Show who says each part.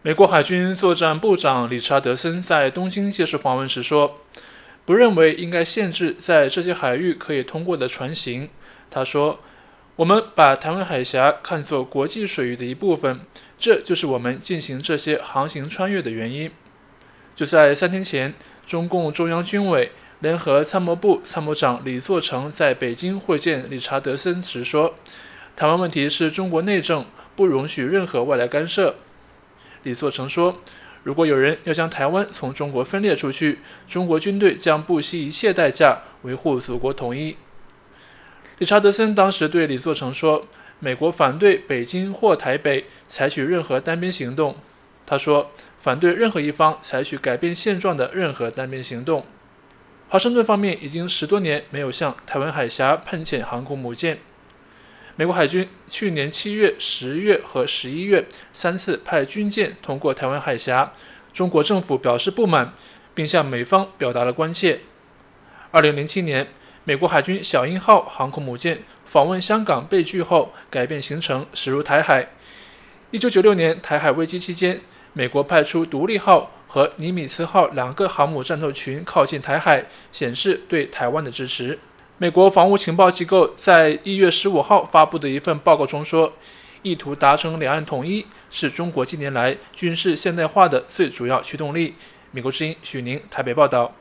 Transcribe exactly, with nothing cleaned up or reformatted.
Speaker 1: 美国海军作战部长理查德森在东京接受访问时说，不认为应该限制在这些海域可以通过的船型。他说，我们把台湾海峡看作国际水域的一部分，这就是我们进行这些航行穿越的原因。就在三天前，中共中央军委联合参谋部参谋长李作成在北京会见理查德森时说，台湾问题是中国内政，不容许任何外来干涉。李作成说，如果有人要将台湾从中国分裂出去，中国军队将不惜一切代价维护祖国统一。理查德森当时对李作成说，美国反对北京或台北采取任何单边行动。他说，反对任何一方采取改变现状的任何单边行动。华盛顿方面已经十多年没有向台湾海峡派遣航空母舰。美国海军去年七月、十月和十一月三次派军舰通过台湾海峡，中国政府表示不满，并向美方表达了关切。二零零七年，美国海军小鹰号航空母舰访问香港被拒后，改变行程驶入台海。一九九六年台海危机期间，美国派出独立号和尼米兹号两个航母战斗群靠近台海，显示对台湾的支持。美国防务情报机构在一月十五号发布的一份报告中说，意图达成两岸统一是中国近年来军事现代化的最主要驱动力。美国之音许宁台北报道。